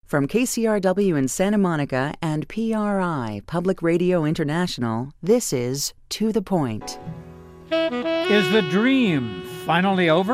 From KCRW in Santa Monica and PRI, Public Radio International, this is To the Point. Is the dream finally over?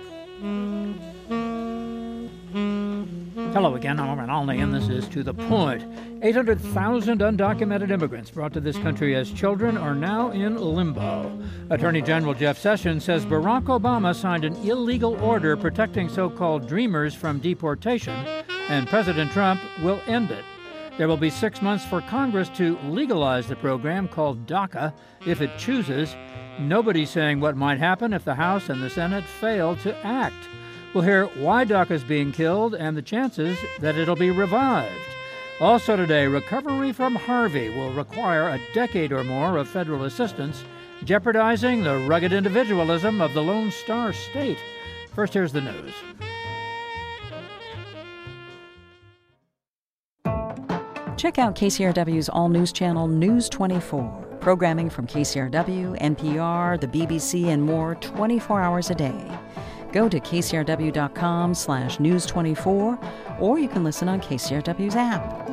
Hello again, I'm Warren Olney, and this is To the Point. 800,000 undocumented immigrants brought to this country as children are now in limbo. Attorney General Jeff Sessions says Barack Obama signed an illegal order protecting so-called dreamers from deportation, and President Trump will end it. There will be 6 months for Congress to legalize the program called DACA if it chooses. Nobody's saying what might happen if the House and the Senate fail to act. We'll hear why DACA is being killed and the chances that it'll be revived. Also today, recovery from Harvey will require a decade or more of federal assistance, jeopardizing the rugged individualism of the Lone Star State. First, here's the news. Check out KCRW's all-news channel, News 24. Programming from KCRW, NPR, the BBC, and more 24 hours a day. Go to kcrw.com/news24, or you can listen on KCRW's app.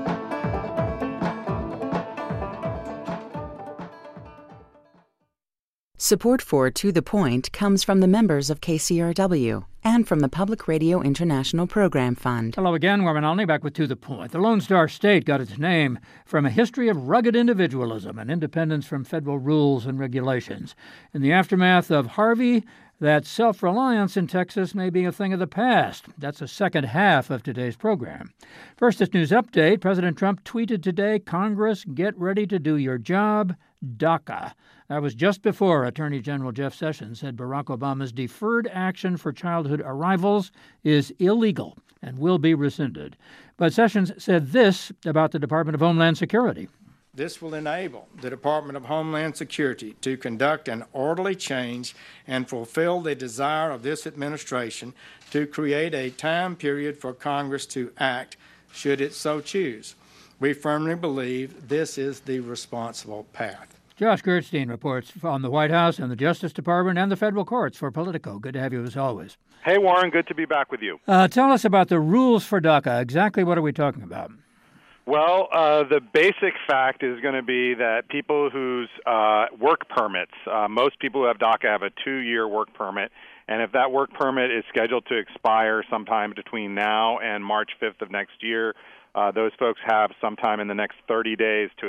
Support for To the Point comes from the members of KCRW and from the Public Radio International Program Fund. Hello again, Warren Olney, back with To the Point. The Lone Star State got its name from a history of rugged individualism and independence from federal rules and regulations. In the aftermath of Harvey, that self-reliance in Texas may be a thing of the past. That's the second half of today's program. First, this news update. President Trump tweeted today, Congress, get ready to do your job, DACA. That was just before Attorney General Jeff Sessions said Barack Obama's deferred action for childhood arrivals is illegal and will be rescinded. But Sessions said this about the Department of Homeland Security. This will enable the Department of Homeland Security to conduct an orderly change and fulfill the desire of this administration to create a time period for Congress to act, should it so choose. We firmly believe this is the responsible path. Josh Gerstein reports on the White House and the Justice Department and the federal courts for Politico. Good to have you as always. Hey, Warren, good to be back with you. Tell us about the rules for DACA. Exactly what are we talking about? Well, the basic fact is going to be that people whose work permits, most people who have DACA have a 2-year work permit, and if that work permit is scheduled to expire sometime between now and March 5th of next year, those folks have sometime in the next 30 days to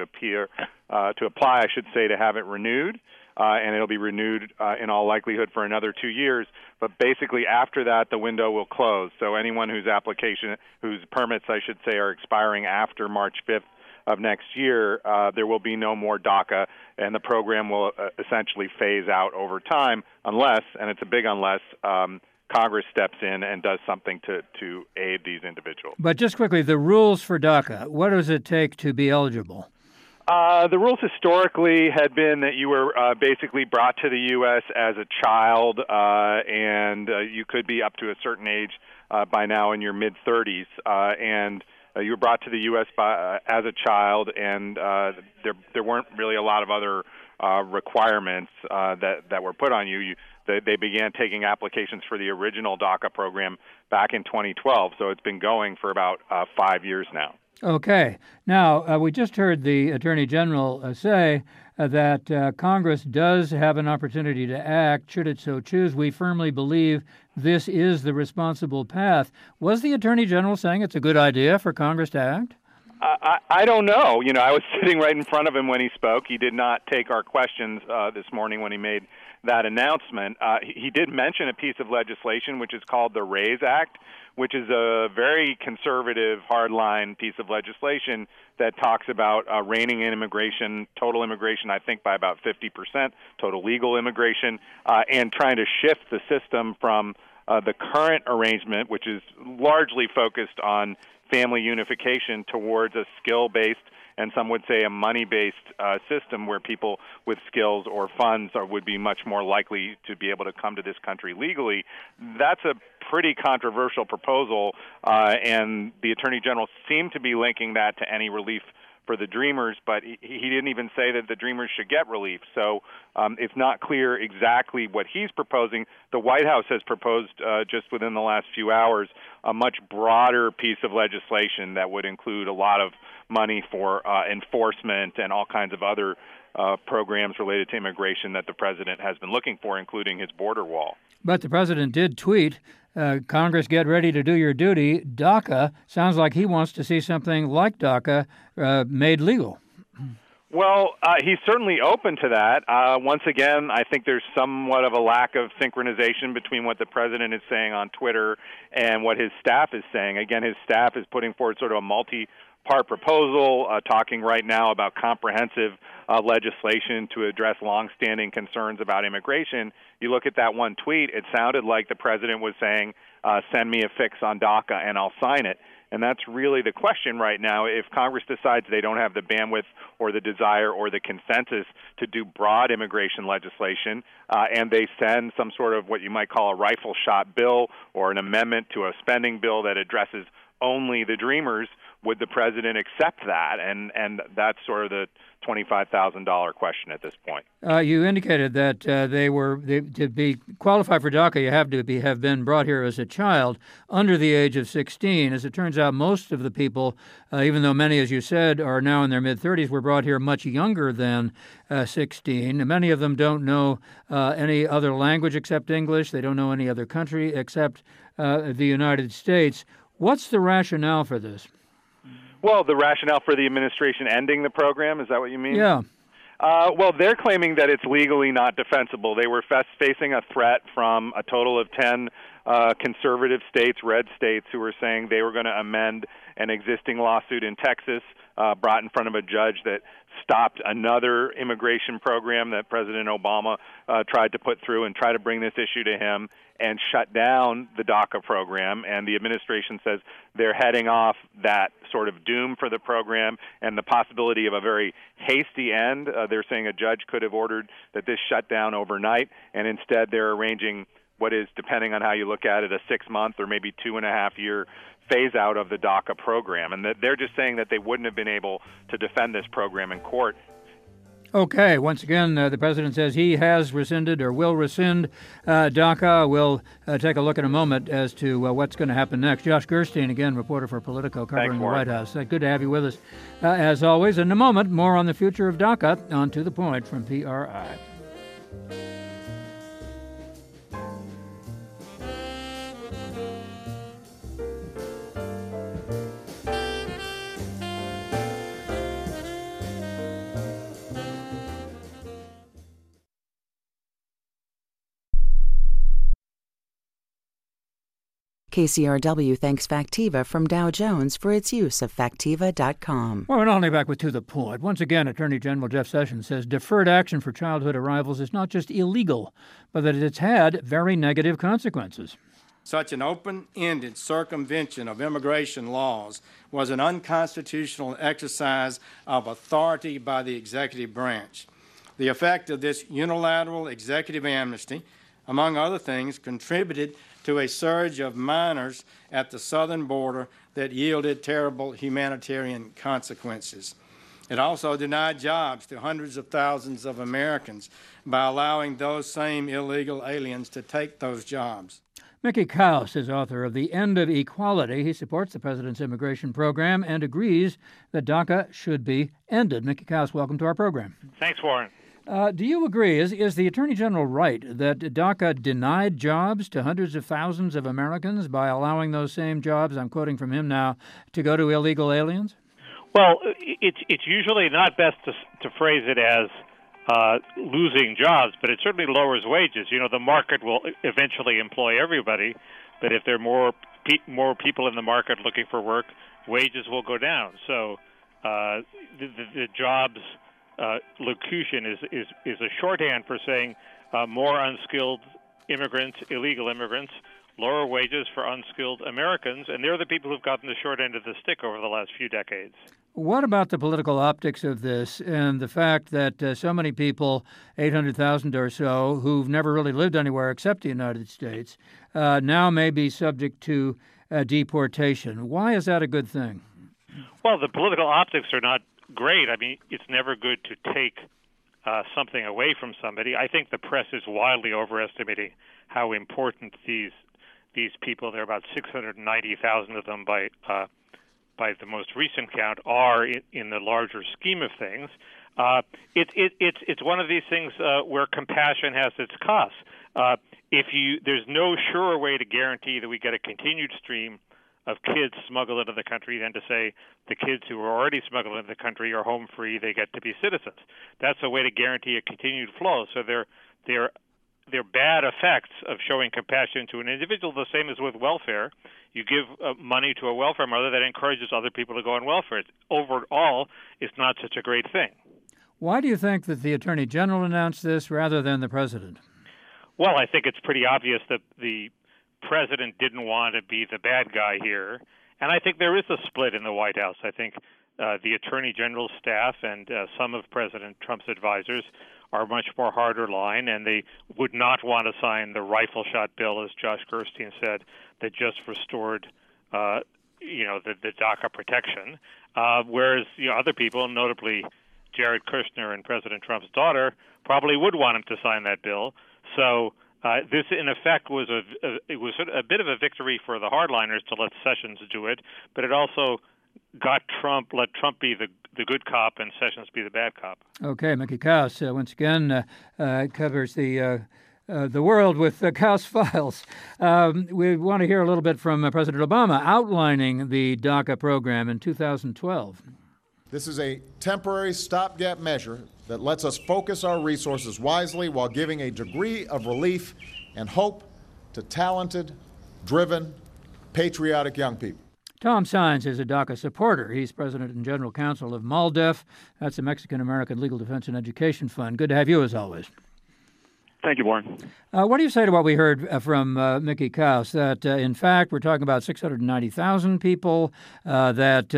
apply, to have it renewed, and it'll be renewed in all likelihood for another 2 years. But basically, after that, the window will close. So anyone whose permits, are expiring after March 5th of next year, there will be no more DACA, and the program will essentially phase out over time, unless, and it's a big unless, Congress steps in and does something to aid these individuals. But just quickly, the rules for DACA, what does it take to be eligible? The rules historically had been that you were basically brought to the U.S. as a child, and you could be up to a certain age by now in your mid-30s, and you were brought to the U.S. as a child, and there weren't really a lot of other requirements that were put on you. They began taking applications for the original DACA program back in 2012, so it's been going for about 5 years now. Okay. Now, we just heard the Attorney General say that Congress does have an opportunity to act, should it so choose. We firmly believe this is the responsible path. Was the Attorney General saying it's a good idea for Congress to act? I don't know. I was sitting right in front of him when he spoke. He did not take our questions this morning when he made that announcement. He did mention a piece of legislation which is called the RAISE Act, which is a very conservative, hardline piece of legislation that talks about reining in immigration, total immigration, I think by about 50%, total legal immigration, and trying to shift the system from the current arrangement, which is largely focused on family unification, towards a skill-based and some would say a money-based system where people with skills or funds would be much more likely to be able to come to this country legally. That's a pretty controversial proposal, and the Attorney General seemed to be linking that to any relief for the Dreamers, but he didn't even say that the Dreamers should get relief. So it's not clear exactly what he's proposing. The White House has proposed just within the last few hours a much broader piece of legislation that would include a lot of money for enforcement and all kinds of other programs related to immigration that the president has been looking for, including his border wall. But the president did tweet, Congress, get ready to do your duty. DACA sounds like he wants to see something like DACA made legal. Well, he's certainly open to that. Once again, I think there's somewhat of a lack of synchronization between what the president is saying on Twitter and what his staff is saying. Again, his staff is putting forward sort of a multi-part proposal, talking right now about comprehensive legislation to address longstanding concerns about immigration. You look at that one tweet, it sounded like the president was saying, send me a fix on DACA and I'll sign it. And that's really the question right now. If Congress decides they don't have the bandwidth or the desire or the consensus to do broad immigration legislation, and they send some sort of what you might call a rifle shot bill or an amendment to a spending bill that addresses only the Dreamers, would the president accept that? And that's sort of the $25,000 question at this point. You indicated that to be qualified for DACA, you have to have been brought here as a child under the age of 16. As it turns out, most of the people, even though many, as you said, are now in their mid-30s, were brought here much younger than 16. Many of them don't know any other language except English. They don't know any other country except the United States. What's the rationale for this? Well, the rationale for the administration ending the program, is that what you mean? Yeah. Well, they're claiming that it's legally not defensible. They were facing a threat from a total of 10 conservative states, red states, who were saying they were going to amend an existing lawsuit in Texas brought in front of a judge that stopped another immigration program that President Obama tried to put through and try to bring this issue to him and shut down the DACA program. And the administration says they're heading off that sort of doom for the program and the possibility of a very hasty end. They're saying a judge could have ordered that this shut down overnight, and instead they're arranging what is, depending on how you look at it, a 6-month or maybe 2.5-year phase out of the DACA program. And that they're just saying that they wouldn't have been able to defend this program in court. Okay. Once again, the president says he has rescinded or will rescind DACA. We'll take a look in a moment as to what's going to happen next. Josh Gerstein, again, reporter for Politico, covering the White House. Good to have you with us, as always. In a moment, more on the future of DACA on To The Point from PRI. KCRW thanks Factiva from Dow Jones for its use of Factiva.com. Well, we're not only back with To The Point. Once again, Attorney General Jeff Sessions says deferred action for childhood arrivals is not just illegal, but that it's had very negative consequences. Such an open-ended circumvention of immigration laws was an unconstitutional exercise of authority by the executive branch. The effect of this unilateral executive amnesty, among other things, contributed to a surge of minors at the southern border that yielded terrible humanitarian consequences. It also denied jobs to hundreds of thousands of Americans by allowing those same illegal aliens to take those jobs. Mickey Kaus is author of The End of Equality. He supports the president's immigration program and agrees that DACA should be ended. Mickey Kaus, welcome to our program. Thanks, Warren. Do you agree, is the Attorney General right that DACA denied jobs to hundreds of thousands of Americans by allowing those same jobs, I'm quoting from him now, to go to illegal aliens? Well, it's usually not best to phrase it as losing jobs, but it certainly lowers wages. You know, the market will eventually employ everybody, but if there are more people in the market looking for work, wages will go down. So the jobs locution is a shorthand for saying more unskilled immigrants, illegal immigrants, lower wages for unskilled Americans, and they're the people who've gotten the short end of the stick over the last few decades. What about the political optics of this and the fact that so many people, 800,000 or so, who've never really lived anywhere except the United States, now may be subject to deportation? Why is that a good thing? Well, the political optics are not great. I mean, it's never good to take something away from somebody. I think the press is wildly overestimating how important these people, there are about 690,000 of them by the most recent count, are in the larger scheme of things. It's one of these things where compassion has its costs. There's no surer way to guarantee that we get a continued stream of kids smuggled into the country than to say the kids who are already smuggled into the country are home free, they get to be citizens. That's a way to guarantee a continued flow. So they're bad effects of showing compassion to an individual, the same as with welfare. You give money to a welfare mother that encourages other people to go on welfare. Overall, it's not such a great thing. Why do you think that the Attorney General announced this rather than the President? Well, I think it's pretty obvious that the President didn't want to be the bad guy here. And I think there is a split in the White House. I think the Attorney General's staff and some of President Trump's advisors are much more harder line, and they would not want to sign the rifle shot bill, as Josh Gerstein said, that just restored, the DACA protection. Whereas other people, notably Jared Kushner and President Trump's daughter, probably would want him to sign that bill. So this, in effect, was a bit of a victory for the hardliners to let Sessions do it, but it also let Trump be the good cop and Sessions be the bad cop. Okay, Mickey Kaus once again covers the world with Kaus Files. We want to hear a little bit from President Obama outlining the DACA program in 2012. This is a temporary stopgap measure that lets us focus our resources wisely while giving a degree of relief and hope to talented, driven, patriotic young people. Tom Saenz is a DACA supporter. He's president and general counsel of MALDEF. That's the Mexican-American Legal Defense and Education Fund. Good to have you, as always. Thank you, Warren. What do you say to what we heard from Mickey Kaus, that, in fact, we're talking about 690,000 people, that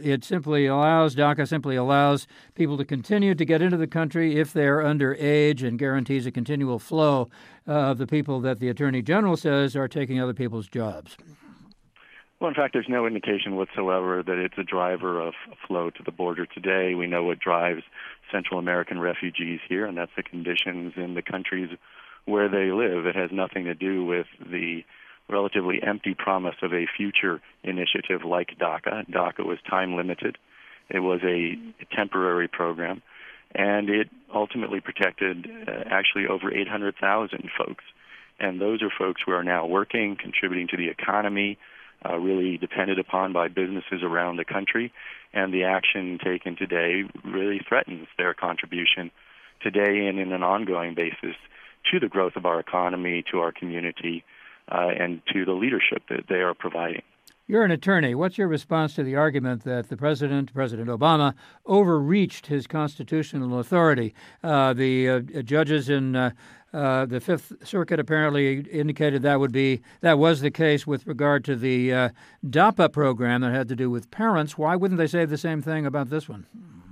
DACA simply allows people to continue to get into the country if they're underage and guarantees a continual flow of the people that the Attorney General says are taking other people's jobs? Well, in fact, there's no indication whatsoever that it's a driver of flow to the border today. We know what drives Central American refugees here, and that's the conditions in the countries where they live. It has nothing to do with the relatively empty promise of a future initiative like DACA. DACA was time-limited. It was a temporary program, and it ultimately protected actually over 800,000 folks. And those are folks who are now working, contributing to the economy, really depended upon by businesses around the country, and the action taken today really threatens their contribution today and in an ongoing basis to the growth of our economy, to our community, and to the leadership that they are providing. You're an attorney. What's your response to the argument that the President Obama, overreached his constitutional authority? The judges in the Fifth Circuit apparently indicated that was the case with regard to the DAPA program that had to do with parents. Why wouldn't they say the same thing about this one?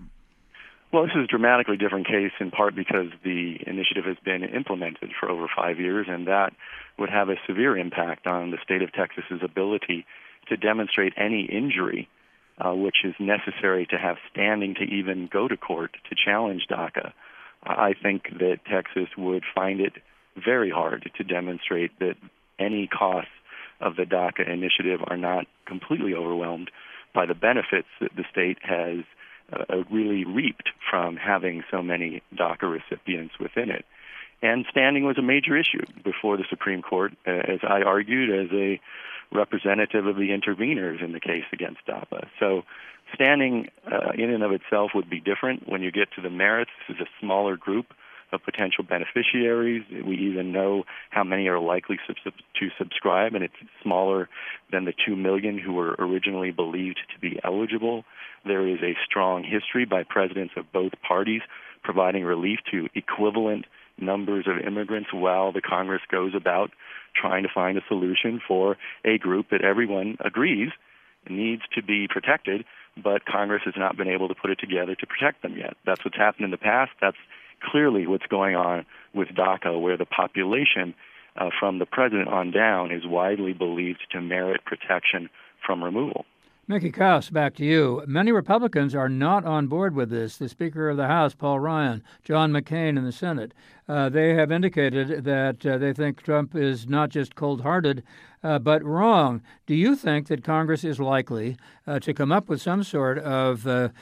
Well, this is a dramatically different case, in part because the initiative has been implemented for over 5 years, and that would have a severe impact on the state of Texas's ability to demonstrate any injury which is necessary to have standing to even go to court to challenge DACA. I think that Texas would find it very hard to demonstrate that any costs of the DACA initiative are not completely overwhelmed by the benefits that the state has really reaped from having so many DACA recipients within it. And standing was a major issue before the Supreme Court, as I argued, as a representative of the interveners in the case against DAPA. So standing in and of itself would be different. When you get to the merits, this is a smaller group of potential beneficiaries. We even know how many are likely to subscribe, and it's smaller than the 2 million who were originally believed to be eligible. There is a strong history by presidents of both parties providing relief to equivalent numbers of immigrants while the Congress goes about trying to find a solution for a group that everyone agrees needs to be protected, but Congress has not been able to put it together to protect them yet. That's what's happened in the past. That's clearly what's going on with DACA, where the population from the president on down is widely believed to merit protection from removal. Mickey Kaus, back to you. Many Republicans are not on board with this. The Speaker of the House, Paul Ryan, John McCain in the Senate, they have indicated that they think Trump is not just cold-hearted, but wrong. Do you think that Congress is likely to come up with some sort of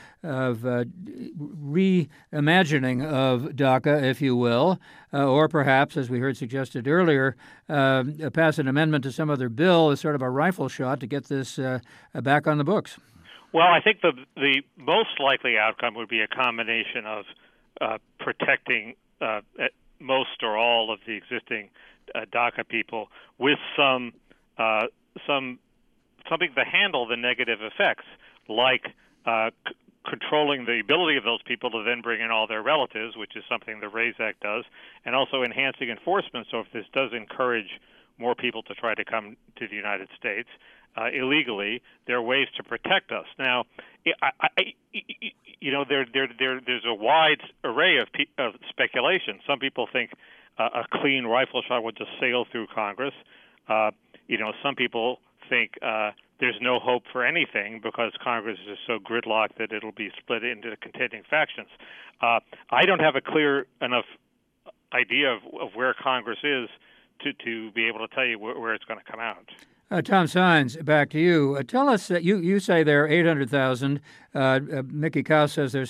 reimagining of DACA, if you will, or perhaps, as we heard suggested earlier, pass an amendment to some other bill as sort of a rifle shot to get this back on the books? Well, I think the most likely outcome would be a combination of protecting most or all of the existing DACA people with something to handle the negative effects, like controlling the ability of those people to then bring in all their relatives, which is something the RAISE Act does, and also enhancing enforcement. So if this does encourage more people to try to come to the United States illegally, there are ways to protect us. Now, there's a wide array of speculation. Some people think a clean rifle shot would just sail through Congress. Some people think there's no hope for anything because Congress is so gridlocked that it'll be split into contending factions. I don't have a clear enough idea of where Congress is to be able to tell you where it's going to come out. Tom Saenz, back to you. Tell us, you say there are 800,000. Mickey Kaus says there's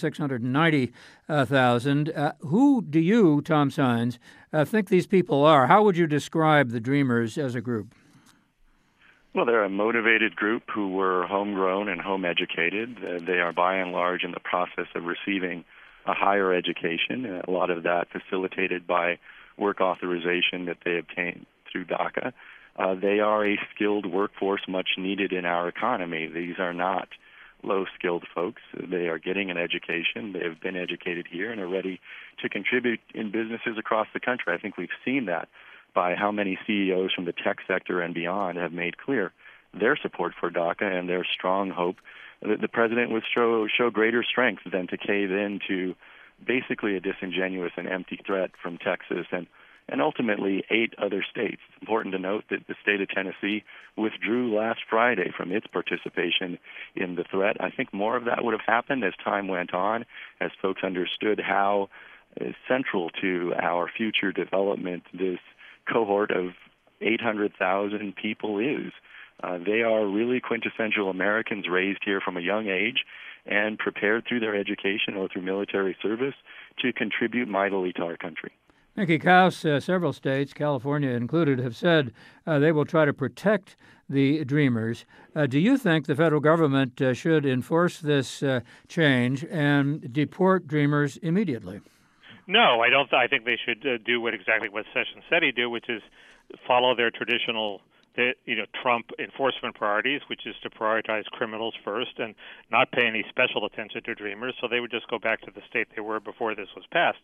690,000. Who do you, Tom Saenz, think these people are? How would you describe the Dreamers as a group? Well, they're a motivated group who were homegrown and home-educated. They are, by and large, in the process of receiving a higher education, a lot of that facilitated by work authorization that they obtained through DACA. They are a skilled workforce much needed in our economy. These are not low-skilled folks. They are getting an education. They have been educated here and are ready to contribute in businesses across the country. I think we've seen that by how many CEOs from the tech sector and beyond have made clear their support for DACA and their strong hope that the president would show greater strength than to cave in to basically a disingenuous and empty threat from Texas and ultimately 8 other states. It's important to note that the state of Tennessee withdrew last Friday from its participation in the threat. I think more of that would have happened as time went on, as folks understood how central to our future development this cohort of 800,000 people is. They are really quintessential Americans raised here from a young age and prepared through their education or through military service to contribute mightily to our country. Mickey Kaus, several states, California included, have said they will try to protect the Dreamers. Do you think the federal government should enforce this change and deport Dreamers immediately? No, I don't. I think they should do exactly what Sessions said he'd do, which is follow their traditional Trump enforcement priorities, which is to prioritize criminals first and not pay any special attention to Dreamers. So they would just go back to the state they were before this was passed.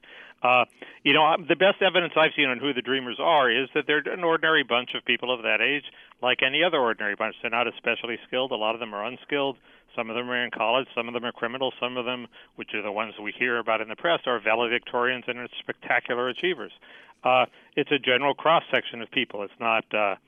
The best evidence I've seen on who the Dreamers are is that they're an ordinary bunch of people of that age, like any other ordinary bunch. They're not especially skilled. A lot of them are unskilled. Some of them are in college. Some of them are criminals. Some of them, which are the ones we hear about in the press, are valedictorians and are spectacular achievers. It's a general cross-section of people. It's not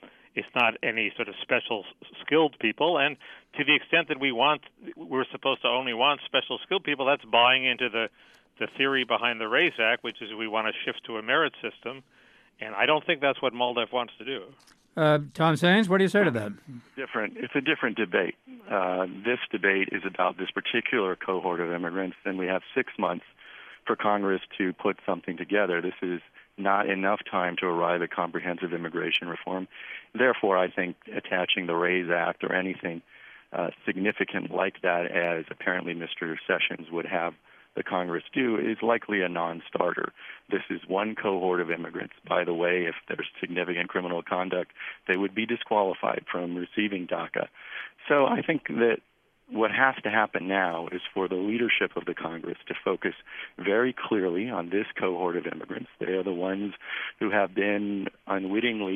any sort of special skilled people, and to the extent that we're supposed to only want special skilled people, that's buying into the theory behind the RAISE Act, which is we want to shift to a merit system, and I don't think that's what MALDEF wants to do. Tom Saenz, what do you say to that? It's a different debate. This debate is about this particular cohort of immigrants, and we have 6 months for Congress to put something together. This is not enough time to arrive at comprehensive immigration reform. Therefore, I think attaching the RAISE Act or anything significant like that, as apparently Mr. Sessions would have the Congress do, is likely a non-starter. This is one cohort of immigrants. By the way, if there's significant criminal conduct, they would be disqualified from receiving DACA. So I think that what has to happen now is for the leadership of the Congress to focus very clearly on this cohort of immigrants. They are the ones who have been unwittingly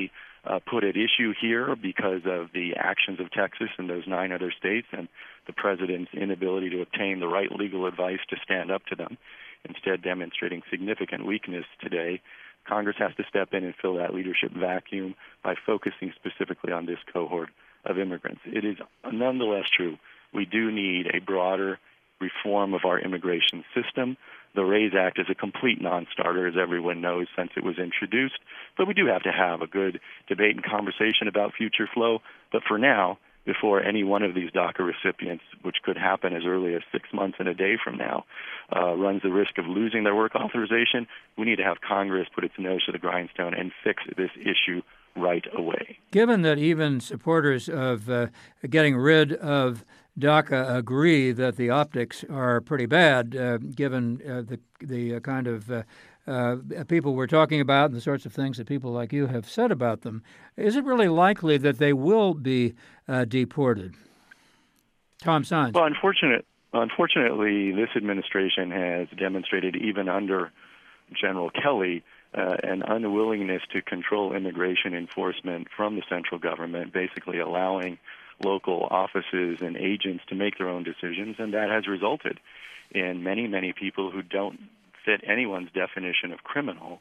put at issue here because of the actions of Texas and those 9 other states and the president's inability to obtain the right legal advice to stand up to them, instead demonstrating significant weakness today. Congress has to step in and fill that leadership vacuum by focusing specifically on this cohort of immigrants. It is nonetheless true we do need a broader reform of our immigration system. The RAISE Act is a complete non-starter, as everyone knows, since it was introduced. But we do have to have a good debate and conversation about future flow. But for now, before any one of these DACA recipients, which could happen as early as 6 months and a day from now, runs the risk of losing their work authorization, we need to have Congress put its nose to the grindstone and fix this issue right away. Given that even supporters of getting rid of DACA agree that the optics are pretty bad, given the kind of people we're talking about and the sorts of things that people like you have said about them, is it really likely that they will be deported? Tom Saenz. Well, unfortunately, this administration has demonstrated, even under General Kelly, an unwillingness to control immigration enforcement from the central government, basically allowing local offices and agents to make their own decisions, and that has resulted in many, many people who don't fit anyone's definition of criminal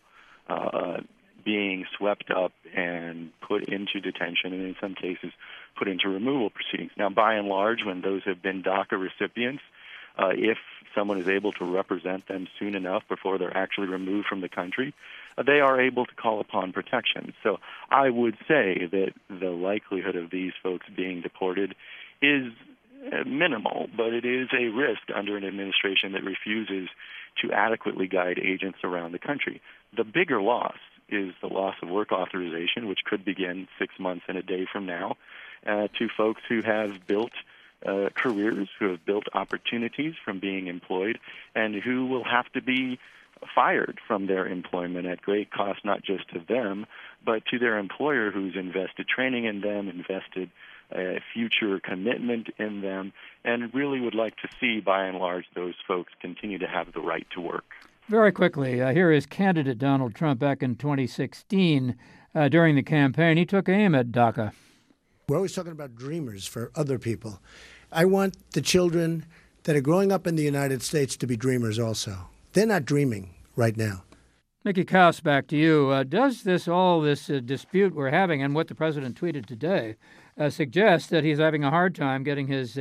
being swept up and put into detention, and in some cases put into removal proceedings. Now, by and large, when those have been DACA recipients, if someone is able to represent them soon enough before they're actually removed from the country, they are able to call upon protection. So I would say that the likelihood of these folks being deported is minimal, but it is a risk under an administration that refuses to adequately guide agents around the country. The bigger loss is the loss of work authorization, which could begin 6 months and a day from now, to folks who have built careers, who have built opportunities from being employed, and who will have to be fired from their employment at great cost, not just to them, but to their employer who's invested training in them, invested future commitment in them, and really would like to see, by and large, those folks continue to have the right to work. Very quickly, here is candidate Donald Trump back in 2016. During the campaign, he took aim at DACA. We're always talking about dreamers for other people. I want the children that are growing up in the United States to be dreamers also. They're not dreaming right now. Mickey Kaus, back to you. Does this dispute we're having and what the president tweeted today suggest that he's having a hard time getting his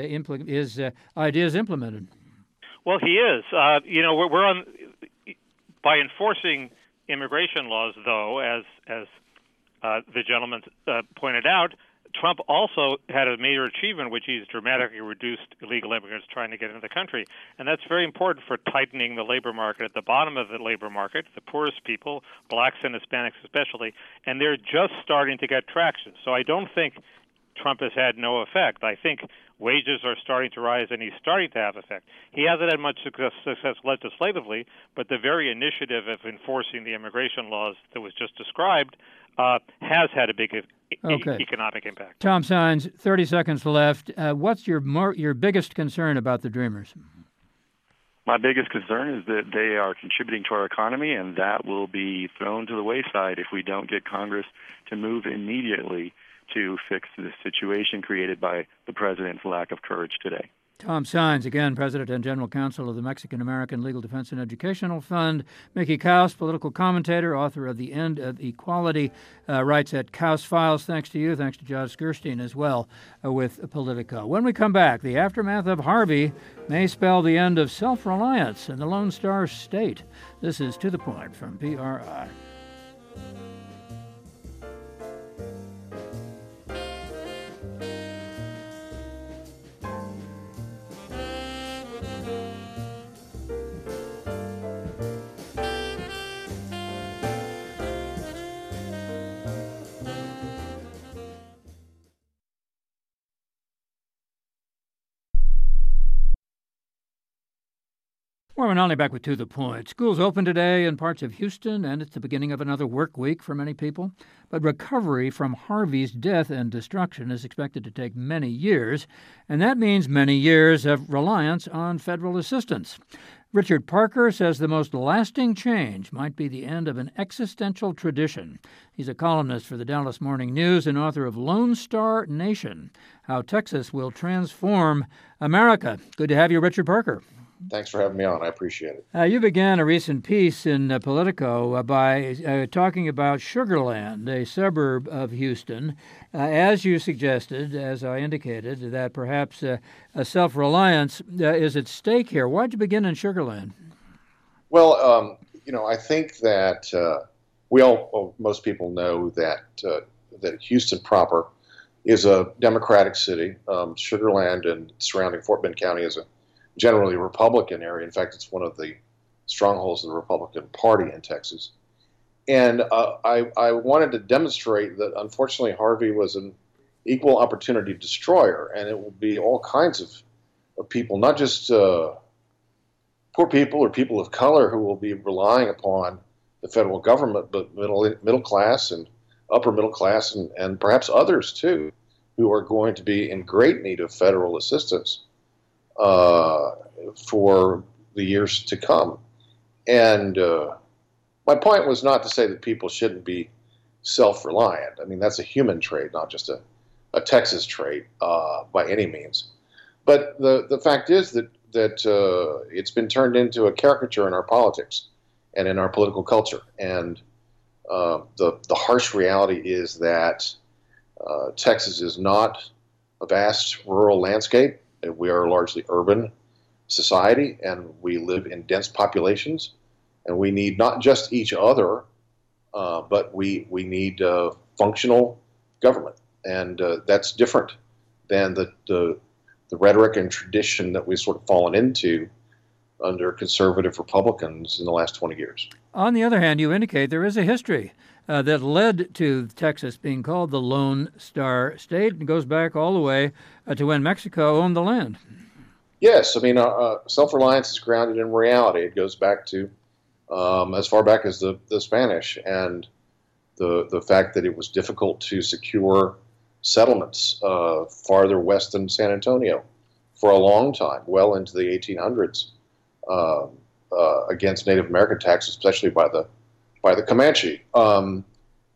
ideas implemented? Well, he is. We're on by enforcing immigration laws, though, as the gentleman pointed out. Trump also had a major achievement, which he's dramatically reduced illegal immigrants trying to get into the country. And that's very important for tightening the labor market at the bottom of the labor market, the poorest people, blacks and Hispanics especially, and they're just starting to get traction. So I don't think Trump has had no effect. I think wages are starting to rise, and he's starting to have effect. He hasn't had much success legislatively, but the very initiative of enforcing the immigration laws that was just described has had a big economic impact. Tom Saenz, 30 seconds left. What's your biggest concern about the Dreamers? My biggest concern is that they are contributing to our economy, and that will be thrown to the wayside if we don't get Congress to move immediately to fix the situation created by the president's lack of courage today. Tom Saenz, again, President and General Counsel of the Mexican-American Legal Defense and Educational Fund. Mickey Kaus, political commentator, author of The End of Equality, writes at Kaus Files. Thanks to you. Thanks to Josh Gerstein as well with Politico. When we come back, the aftermath of Harvey may spell the end of self-reliance in the Lone Star State. This is To the Point from PRI. Well, we're not only back with To the Point. Schools open today in parts of Houston, and it's the beginning of another work week for many people. But recovery from Harvey's death and destruction is expected to take many years, and that means many years of reliance on federal assistance. Richard Parker says the most lasting change might be the end of an existential tradition. He's a columnist for the Dallas Morning News and author of Lone Star Nation, How Texas Will Transform America. Good to have you, Richard Parker. Thanks for having me on. I appreciate it. You began a recent piece in Politico by talking about Sugar Land, a suburb of Houston, as you suggested, as I indicated, that perhaps a self-reliance is at stake here. Why'd you begin in Sugar Land? Well, I think that most people know that Houston proper is a Democratic city. Sugar Land and surrounding Fort Bend County is a generally Republican area. In fact, it's one of the strongholds of the Republican Party in Texas. And I wanted to demonstrate that, unfortunately, Harvey was an equal opportunity destroyer, and it will be all kinds of people, not just poor people or people of color who will be relying upon the federal government, but middle class and upper middle class and perhaps others, too, who are going to be in great need of federal assistance for the years to come. And my point was not to say that people shouldn't be self-reliant. I mean, that's a human trait, not just a Texas trait by any means. But the fact is that it's been turned into a caricature in our politics and in our political culture. And the harsh reality is that Texas is not a vast rural landscape. We are a largely urban society, and we live in dense populations, and we need not just each other, but we need functional government, and that's different than the rhetoric and tradition that we've sort of fallen into under conservative Republicans in the last 20 years. On the other hand, you indicate there is a history that led to Texas being called the Lone Star State, and goes back all the way to when Mexico owned the land. Yes, I mean, self-reliance is grounded in reality. It goes back to as far back as the Spanish, and the fact that it was difficult to secure settlements farther west than San Antonio for a long time, well into the 1800s, against Native American attacks, especially by the Comanche. And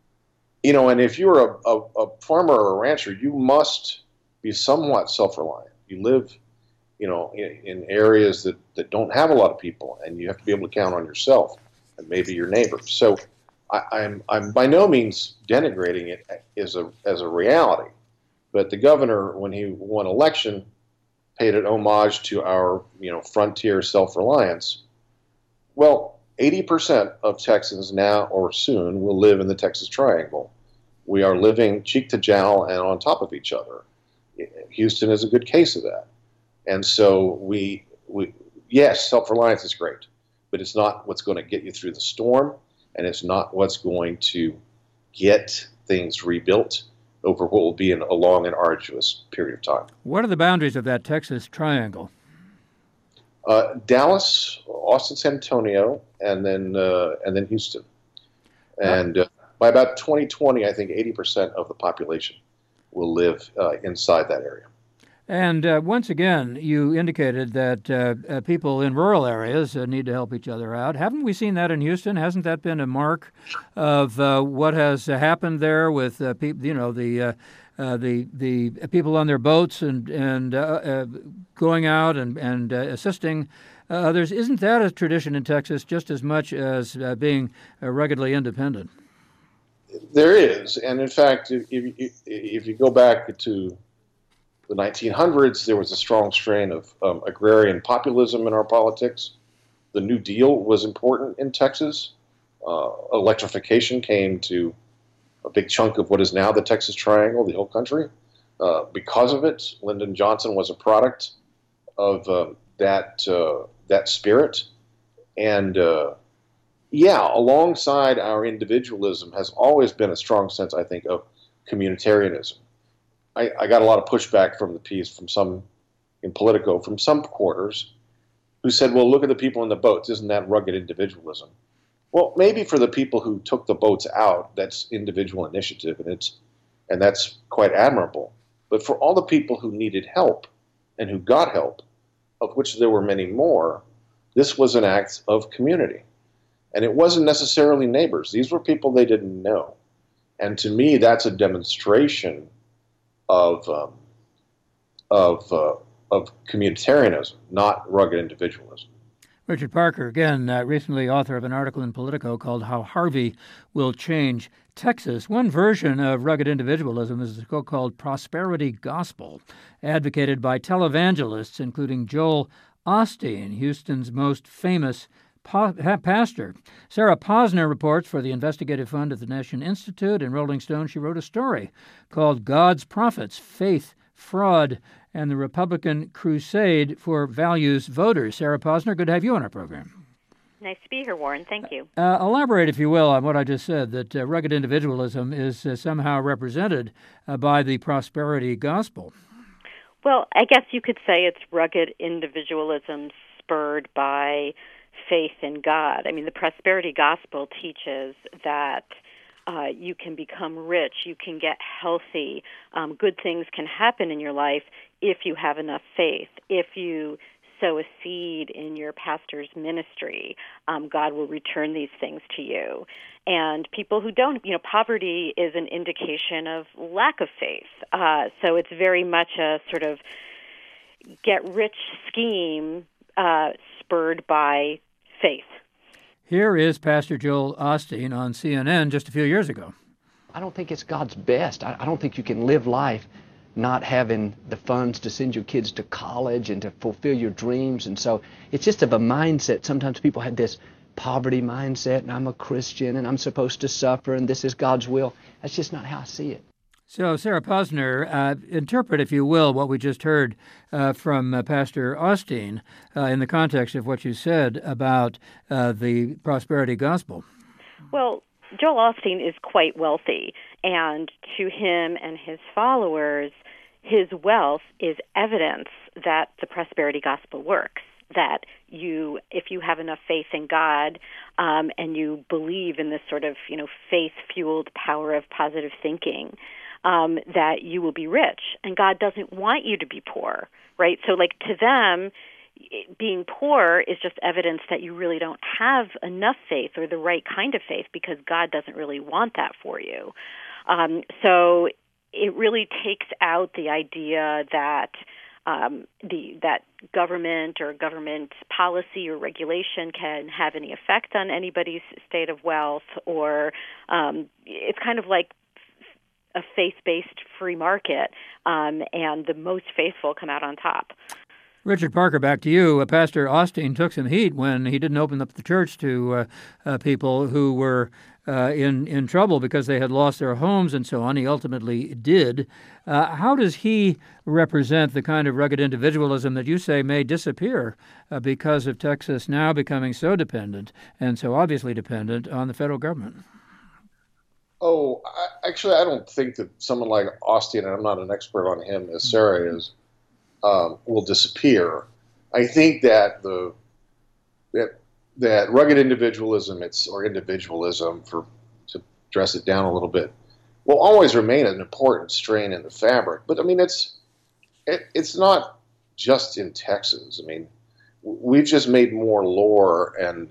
if you're a farmer or a rancher, you must be somewhat self-reliant. You live, in areas that don't have a lot of people, and you have to be able to count on yourself and maybe your neighbors. So I'm by no means denigrating it as a reality, but the governor, when he won election, paid an homage to our frontier self-reliance. Well, 80% of Texans now or soon will live in the Texas Triangle. We are living cheek to jowl and on top of each other. Houston is a good case of that. And so yes, self-reliance is great, but it's not what's going to get you through the storm, and it's not what's going to get things rebuilt over what will be a long and arduous period of time. What are the boundaries of that Texas Triangle? Dallas, Austin, San Antonio, and then Houston. And by about 2020, I think 80% of the population will live inside that area. And once again, you indicated that people in rural areas need to help each other out. Haven't we seen that in Houston? Hasn't that been a mark of what has happened there with people? The people on their boats and going out and assisting others. Isn't that a tradition in Texas just as much as being ruggedly independent? There is, and in fact, if you go back to the 1900s, there was a strong strain of agrarian populism in our politics. The New Deal was important in Texas. Electrification came to a big chunk of what is now the Texas Triangle, the Hill Country. Because of it, Lyndon Johnson was a product of that spirit. And alongside our individualism has always been a strong sense, I think, of communitarianism. I got a lot of pushback from the piece from some in Politico, from some quarters, who said, well, look at the people in the boats. Isn't that rugged individualism? Well, maybe for the people who took the boats out, that's individual initiative, and that's quite admirable. But for all the people who needed help and who got help, of which there were many more, This was an act of community. And it wasn't necessarily neighbors. These were people they didn't know. And to me, that's a demonstration of communitarianism, not rugged individualism. Richard Parker, again, recently author of an article in Politico called How Harvey Will Change Texas. One version of rugged individualism is the so-called prosperity gospel, advocated by televangelists, including Joel Osteen, Houston's most famous pastor. Sarah Posner reports for the Investigative Fund at the Nation Institute. In Rolling Stone, she wrote a story called God's Prophets, Faith, Fraud, and the Republican Crusade for Values Voters. Sarah Posner, good to have you on our program. Nice to be here, Warren. Thank you. Elaborate, if you will, on what I just said, that rugged individualism is somehow represented by the prosperity gospel. Well, I guess you could say it's rugged individualism spurred by faith in God. I mean, the prosperity gospel teaches that you can become rich, you can get healthy, good things can happen in your life if you have enough faith. If you sow a seed in your pastor's ministry, God will return these things to you. And people who don't, poverty is an indication of lack of faith. So it's very much a sort of get-rich scheme spurred by faith. Here is Pastor Joel Osteen on CNN just a few years ago. I don't think it's God's best. I don't think you can live life not having the funds to send your kids to college and to fulfill your dreams. And so it's just of a mindset. Sometimes people have this poverty mindset, and I'm a Christian, and I'm supposed to suffer, and this is God's will. That's just not how I see it. So, Sarah Posner, interpret, if you will, what we just heard from Pastor Osteen in the context of what you said about the prosperity gospel. Well, Joel Osteen is quite wealthy, and to him and his followers, his wealth is evidence that the prosperity gospel works. That if you have enough faith in God and you believe in this sort of, faith-fueled power of positive thinking, that you will be rich. And God doesn't want you to be poor, right? So, to them, being poor is just evidence that you really don't have enough faith or the right kind of faith because God doesn't really want that for you. So it really takes out the idea that that government or government policy or regulation can have any effect on anybody's state of wealth, or it's kind of like a faith-based free market, and the most faithful come out on top. Richard Parker, back to you. Pastor Osteen took some heat when he didn't open up the church to people who were in trouble because they had lost their homes and so on. He ultimately did. How does he represent the kind of rugged individualism that you say may disappear because of Texas now becoming so dependent and so obviously dependent on the federal government? Oh, actually, I don't think that someone like Osteen, and I'm not an expert on him as Sarah is, will disappear. I think that that rugged individualism, or individualism, to dress it down a little bit, will always remain an important strain in the fabric. But I mean, it's not just in Texas. I mean, we've just made more lore and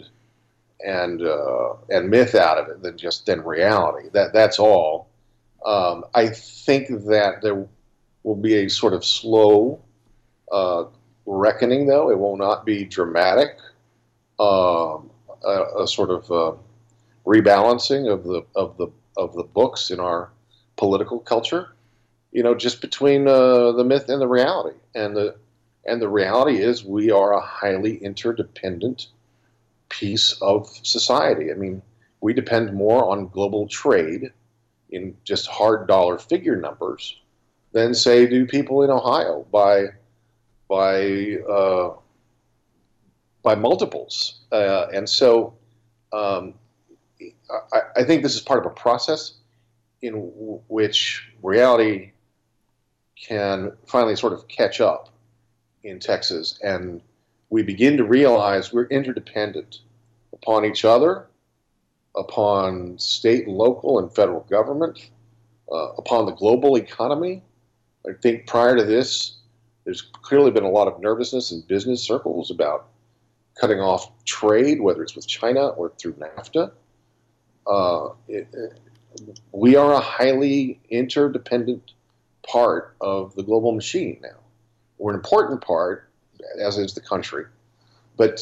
myth out of it than reality. That's all. I think that there will be a sort of slow reckoning, though. It will not be dramatic. A sort of rebalancing of the books in our political culture. Just between the myth and the reality. And the reality is we are a highly interdependent piece of society. I mean, we depend more on global trade in just hard dollar figure numbers than, say, do people in Ohio by multiples. And so I think this is part of a process in which reality can finally sort of catch up in Texas, and we begin to realize we're interdependent upon each other, upon state, local, and federal government, upon the global economy. I think prior to this, there's clearly been a lot of nervousness in business circles about cutting off trade, whether it's with China or through NAFTA. We are a highly interdependent part of the global machine now. We're an important part, as is the country, but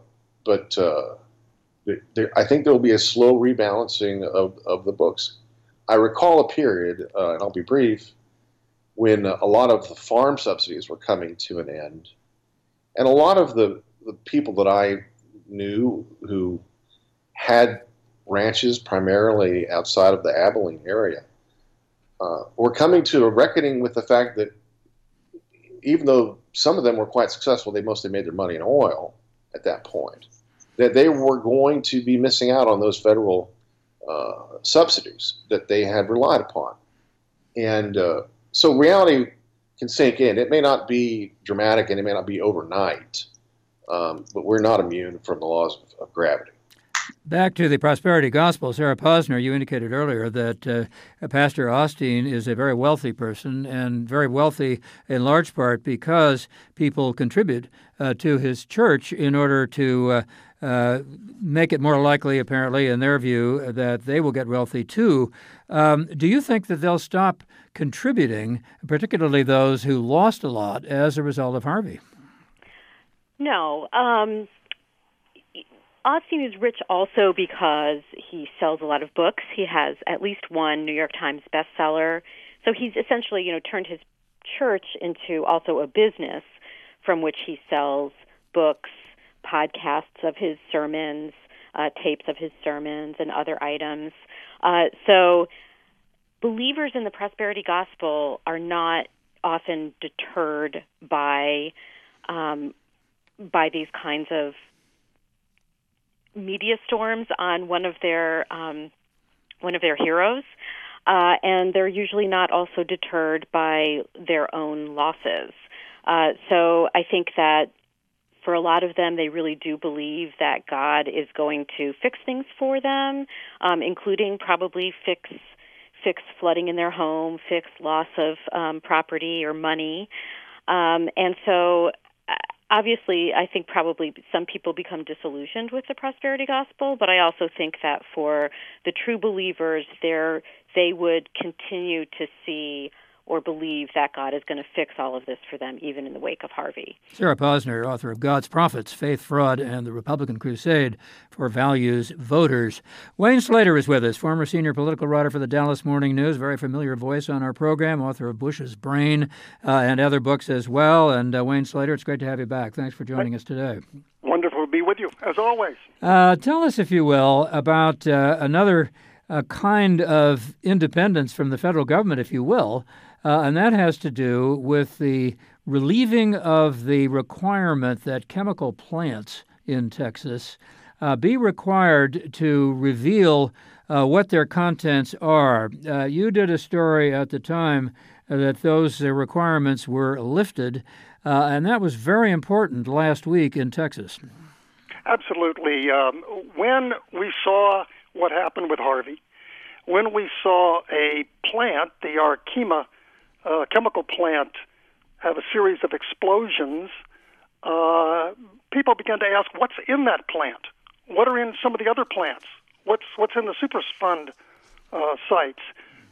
I think there will be a slow rebalancing of the books. I recall a period, and I'll be brief, when a lot of the farm subsidies were coming to an end, and a lot of the people that I knew who had ranches primarily outside of the Abilene area were coming to a reckoning with the fact that even though some of them were quite successful, they mostly made their money in oil at that point, that they were going to be missing out on those federal subsidies that they had relied upon. And so reality can sink in. It may not be dramatic and it may not be overnight, but we're not immune from the laws of gravity. Back to the prosperity gospel, Sarah Posner, you indicated earlier that Pastor Osteen is a very wealthy person, and very wealthy in large part because people contribute to his church in order to make it more likely, apparently, in their view, that they will get wealthy too. Do you think that they'll stop contributing, particularly those who lost a lot as a result of Harvey? No. Osteen is rich also because he sells a lot of books. He has at least one New York Times bestseller. So he's essentially, turned his church into also a business from which he sells books, podcasts of his sermons, tapes of his sermons, and other items. So believers in the prosperity gospel are not often deterred by these kinds of media storms on one of their heroes, and they're usually not also deterred by their own losses. So I think that for a lot of them, they really do believe that God is going to fix things for them, including probably fix flooding in their home, fix loss of property or money, and so. Obviously, I think probably some people become disillusioned with the prosperity gospel, but I also think that for the true believers, they would continue to see or believe that God is going to fix all of this for them, even in the wake of Harvey. Sarah Posner, author of God's Prophets, Faith, Fraud, and the Republican Crusade for Values Voters. Wayne Slater is with us, former senior political writer for the Dallas Morning News, very familiar voice on our program, author of Bush's Brain and other books as well. And Wayne Slater, it's great to have you back. Thanks for joining us today. Wonderful to be with you, as always. Tell us, if you will, about another kind of independence from the federal government, if you will, and that has to do with the relieving of the requirement that chemical plants in Texas be required to reveal what their contents are. You did a story at the time that those requirements were lifted, and that was very important last week in Texas. Absolutely. When we saw what happened with Harvey, when we saw a plant, the Arkema chemical plant, have a series of explosions, people began to ask, what's in that plant? What are in some of the other plants? What's in the Superfund sites?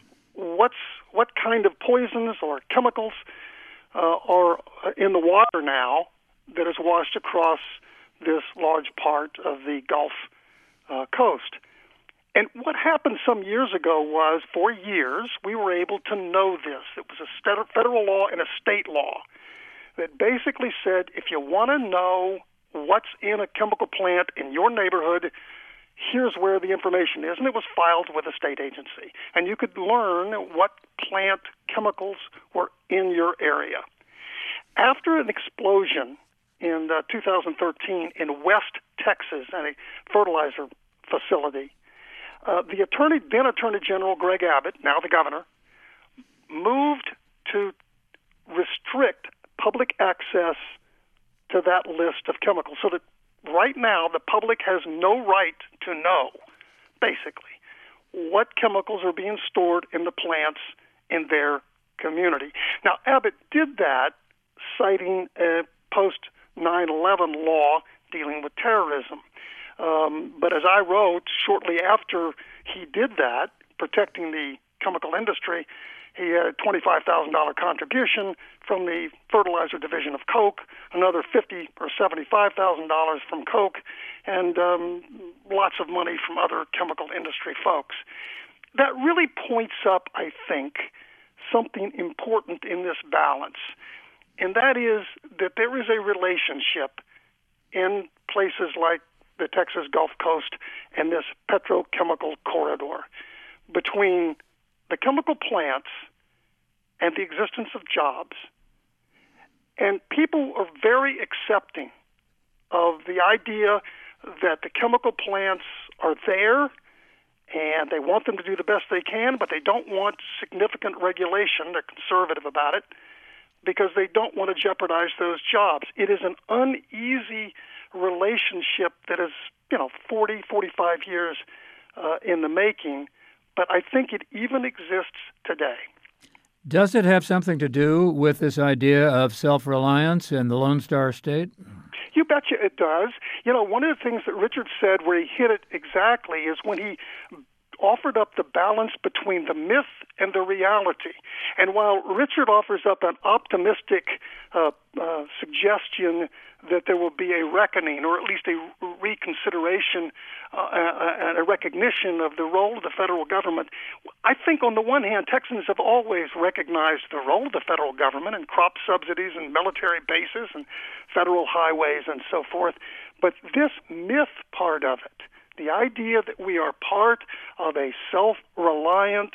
What kind of poisons or chemicals are in the water now that is washed across this large part of the Gulf Coast? And what happened some years ago was, for years, we were able to know this. It was a federal law and a state law that basically said, if you want to know what's in a chemical plant in your neighborhood, here's where the information is. And it was filed with a state agency. And you could learn what plant chemicals were in your area. After an explosion in 2013 in West Texas at a fertilizer facility, the then Attorney General Greg Abbott, now the governor, moved to restrict public access to that list of chemicals, so that right now the public has no right to know, basically, what chemicals are being stored in the plants in their community. Now, Abbott did that citing a post 9/11 law dealing with terrorism. But as I wrote, shortly after he did that, protecting the chemical industry, he had a $25,000 contribution from the fertilizer division of Koch, another $50,000 or $75,000 from Koch, and lots of money from other chemical industry folks. That really points up, I think, something important in this balance, and that is that there is a relationship in places like the Texas Gulf Coast and this petrochemical corridor between the chemical plants and the existence of jobs. And people are very accepting of the idea that the chemical plants are there and they want them to do the best they can, but they don't want significant regulation. They're conservative about it because they don't want to jeopardize those jobs. It is an uneasy relationship that is, 40, 45 years in the making, but I think it even exists today. Does it have something to do with this idea of self-reliance and the Lone Star State? You betcha it does. One of the things that Richard said where he hit it exactly is when he offered up the balance between the myth and the reality. And while Richard offers up an optimistic suggestion that there will be a reckoning, or at least a reconsideration and a recognition of the role of the federal government, I think on the one hand, Texans have always recognized the role of the federal government in crop subsidies and military bases and federal highways and so forth. But this myth part of it, the idea that we are part of a self-reliant,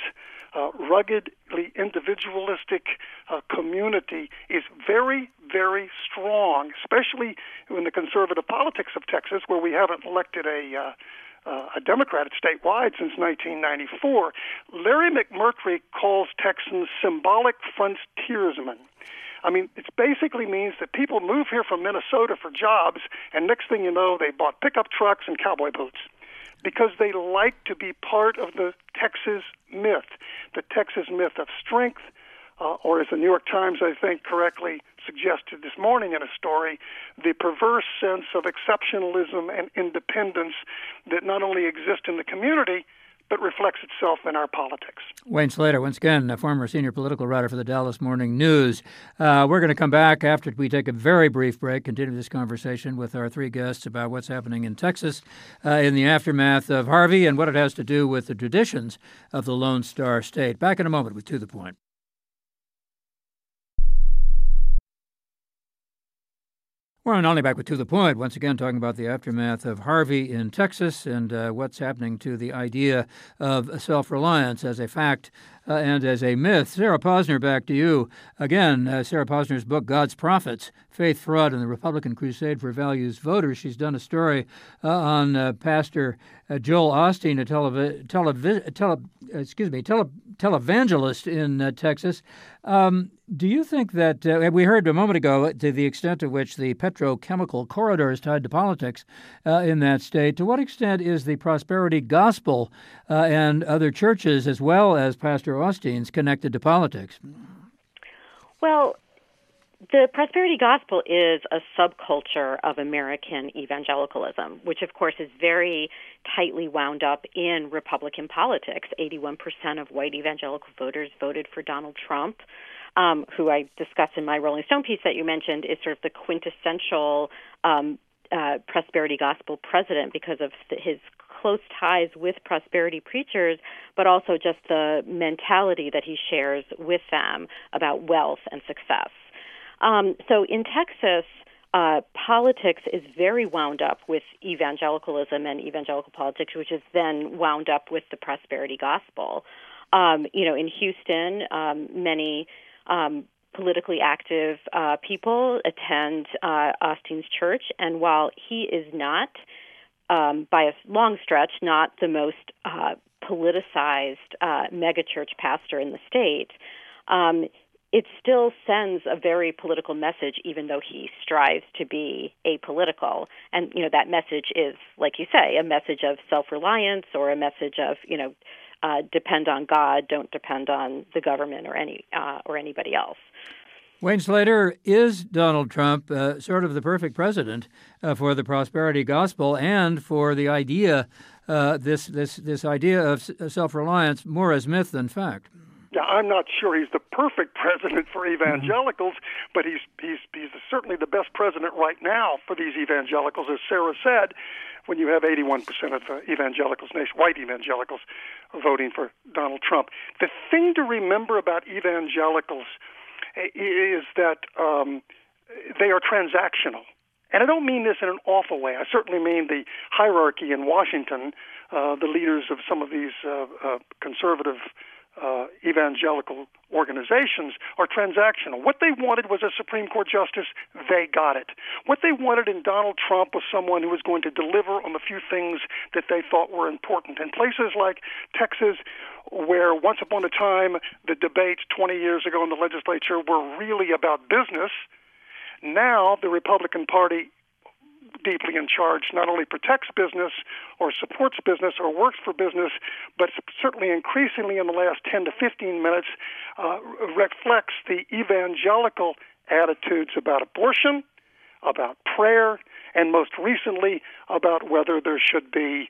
ruggedly individualistic community is very, very strong, especially in the conservative politics of Texas, where we haven't elected a Democrat statewide since 1994. Larry McMurtry calls Texans symbolic frontiersmen. I mean, it basically means that people move here from Minnesota for jobs, and next thing you know, they bought pickup trucks and cowboy boots because they like to be part of the Texas myth of strength, or as the New York Times, I think, correctly suggested this morning in a story, the perverse sense of exceptionalism and independence that not only exist in the community, but reflects itself in our politics. Wayne Slater, once again, a former senior political writer for the Dallas Morning News. We're going to come back after we take a very brief break, continue this conversation with our three guests about what's happening in Texas in the aftermath of Harvey and what it has to do with the traditions of the Lone Star State. Back in a moment with To the Point. We're on Only Back with To the Point, once again talking about the aftermath of Harvey in Texas and what's happening to the idea of self-reliance as a fact and as a myth. Sarah Posner, back to you. Again, Sarah Posner's book, God's Prophets, Faith, Fraud, and the Republican Crusade for Values Voters. She's done a story on Pastor Joel Osteen, a televangelist in Texas. Do you think that, we heard a moment ago, to the extent to which the petrochemical corridor is tied to politics in that state, to what extent is the prosperity gospel and other churches, as well as Pastor Osteen's, connected to politics? Well, the prosperity gospel is a subculture of American evangelicalism, which, of course, is very tightly wound up in Republican politics. 81% of white evangelical voters voted for Donald Trump, who I discussed in my Rolling Stone piece that you mentioned, is sort of the quintessential prosperity gospel president because of his close ties with prosperity preachers, but also just the mentality that he shares with them about wealth and success. So in Texas, politics is very wound up with evangelicalism and evangelical politics, which is then wound up with the prosperity gospel. In Houston, many politically active people attend Osteen's church, and while he is not, by a long stretch, not the most politicized megachurch pastor in the state, it still sends a very political message, even though he strives to be apolitical. And, that message is, like you say, a message of self-reliance or a message of, depend on God, don't depend on the government or anybody else. Wayne Slater, is Donald Trump sort of the perfect president for the prosperity gospel and for the idea, this idea of self-reliance more as myth than fact? Yeah, I'm not sure he's the perfect president for evangelicals, but he's certainly the best president right now for these evangelicals. As Sarah said, when you have 81% of evangelicals, white evangelicals, voting for Donald Trump. The thing to remember about evangelicals is that they are transactional. And I don't mean this in an awful way. I certainly mean the hierarchy in Washington, the leaders of some of these conservative evangelical organizations are transactional. What they wanted was a Supreme Court justice. They got it. What they wanted in Donald Trump was someone who was going to deliver on the few things that they thought were important. In places like Texas, where once upon a time the debates 20 years ago in the legislature were really about business, now the Republican Party, deeply in charge, not only protects business or supports business or works for business, but certainly increasingly in the last 10 to 15 minutes reflects the evangelical attitudes about abortion, about prayer, and most recently about whether there should be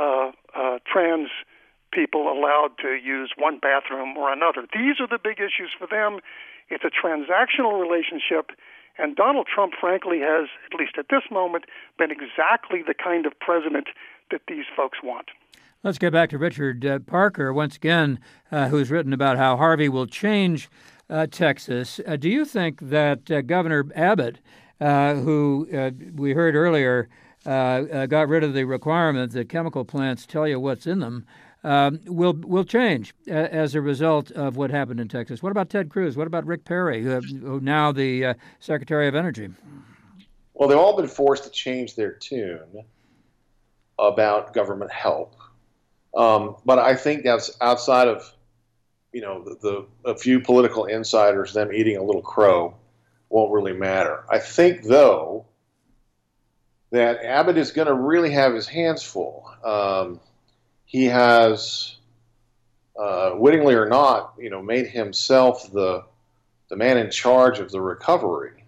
trans people allowed to use one bathroom or another. These are the big issues for them. It's a transactional relationship. And Donald Trump, frankly, has, at least at this moment, been exactly the kind of president that these folks want. Let's get back to Richard Parker, once again, who's written about how Harvey will change Texas. Do you think that Governor Abbott, who we heard earlier got rid of the requirement that chemical plants tell you what's in them, will change as a result of what happened in Texas? What about Ted Cruz? What about Rick Perry, who now the Secretary of Energy? Well, they've all been forced to change their tune about government help. But I think that's outside of, a few political insiders, them eating a little crow won't really matter. I think, though, that Abbott is going to really have his hands full. He has, wittingly or not, made himself the man in charge of the recovery.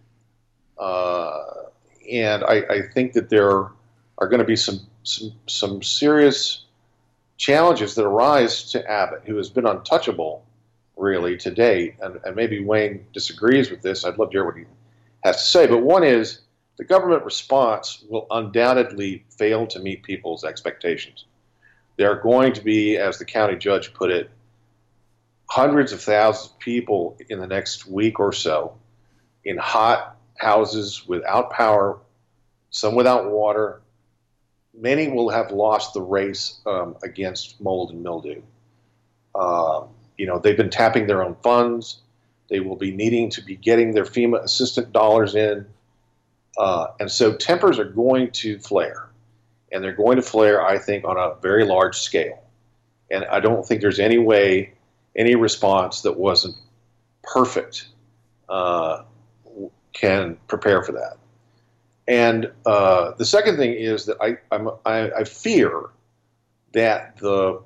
And I think that there are going to be some serious challenges that arise to Abbott, who has been untouchable, really, to date. And maybe Wayne disagrees with this. I'd love to hear what he has to say. But one is, the government response will undoubtedly fail to meet people's expectations. There are going to be, as the county judge put it, hundreds of thousands of people in the next week or so in hot houses without power, some without water. Many will have lost the race against mold and mildew. They've been tapping their own funds. They will be needing to be getting their FEMA assistance dollars in. And so tempers are going to flare. And they're going to flare, I think, on a very large scale. And I don't think there's any way, any response that wasn't perfect can prepare for that. And the second thing is that I fear that the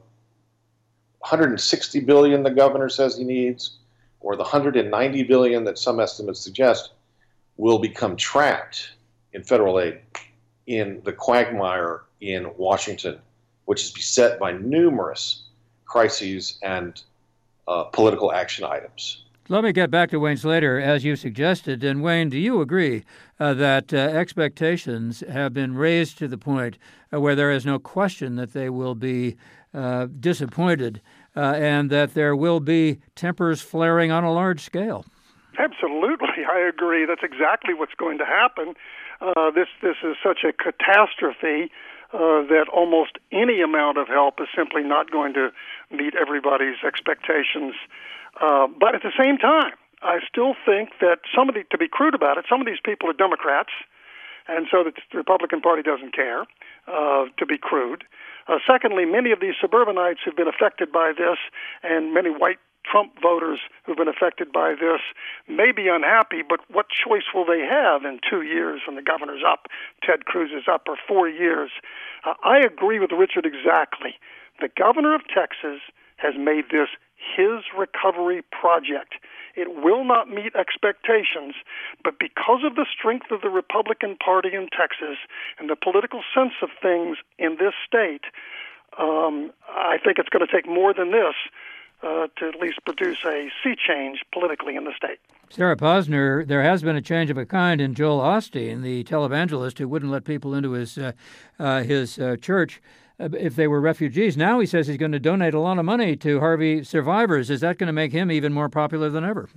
$160 billion the governor says he needs, or the $190 billion that some estimates suggest, will become trapped in federal aid in the quagmire in Washington, which is beset by numerous crises and political action items. Let me get back to Wayne Slater, as you suggested. And Wayne, do you agree that expectations have been raised to the point where there is no question that they will be disappointed and that there will be tempers flaring on a large scale? Absolutely, I agree. That's exactly what's going to happen. This is such a catastrophe that almost any amount of help is simply not going to meet everybody's expectations. But at the same time, I still think that to be crude about it, some of these people are Democrats, and so the Republican Party doesn't care, to be crude. Secondly, many of these suburbanites who've been affected by this, and many white Trump voters who've been affected by this may be unhappy, but what choice will they have in 2 years when the governor's up, Ted Cruz is up, or 4 years? I agree with Richard exactly. The governor of Texas has made this his recovery project. It will not meet expectations, but because of the strength of the Republican Party in Texas and the political sense of things in this state, I think it's going to take more than this to at least produce a sea change politically in the state. Sarah Posner, there has been a change of a kind in Joel Osteen, the televangelist who wouldn't let people into his church if they were refugees. Now he says he's going to donate a lot of money to Harvey survivors. Is that going to make him even more popular than ever?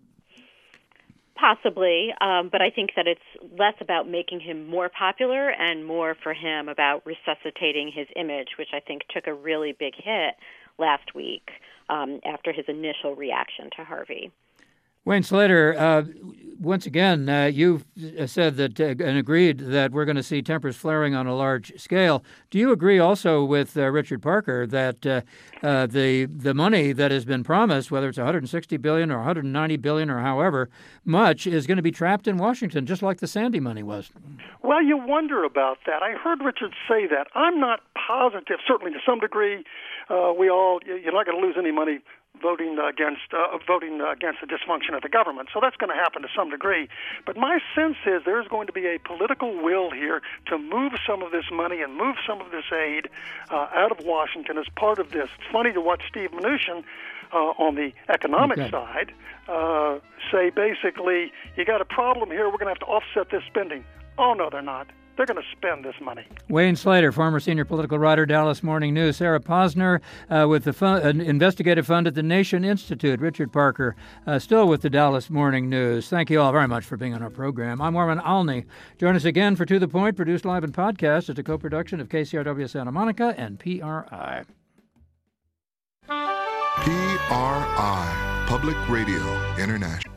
Possibly, but I think that it's less about making him more popular and more for him about resuscitating his image, which I think took a really big hit last week after his initial reaction to Harvey. Wayne Slater, once again, you've said that and agreed that we're going to see tempers flaring on a large scale. Do you agree also with Richard Parker that the money that has been promised, whether it's $160 billion or $190 billion or however much, is going to be trapped in Washington, just like the Sandy money was? Well, you wonder about that. I heard Richard say that. I'm not positive. Certainly, to some degree, you're not going to lose any money voting against the dysfunction of the government. So that's going to happen to some degree. But my sense is there's going to be a political will here to move some of this money and move some of this aid out of Washington as part of this. It's funny to watch Steve Mnuchin on the economic side say basically, you got a problem here, we're going to have to offset this spending. Oh, no, they're not. They're going to spend this money. Wayne Slater, former senior political writer, Dallas Morning News. Sarah Posner with the investigative fund at the Nation Institute. Richard Parker, still with the Dallas Morning News. Thank you all very much for being on our program. I'm Warren Alney. Join us again for To The Point, produced live in podcast. It's a co-production of KCRW Santa Monica and PRI. PRI, Public Radio International.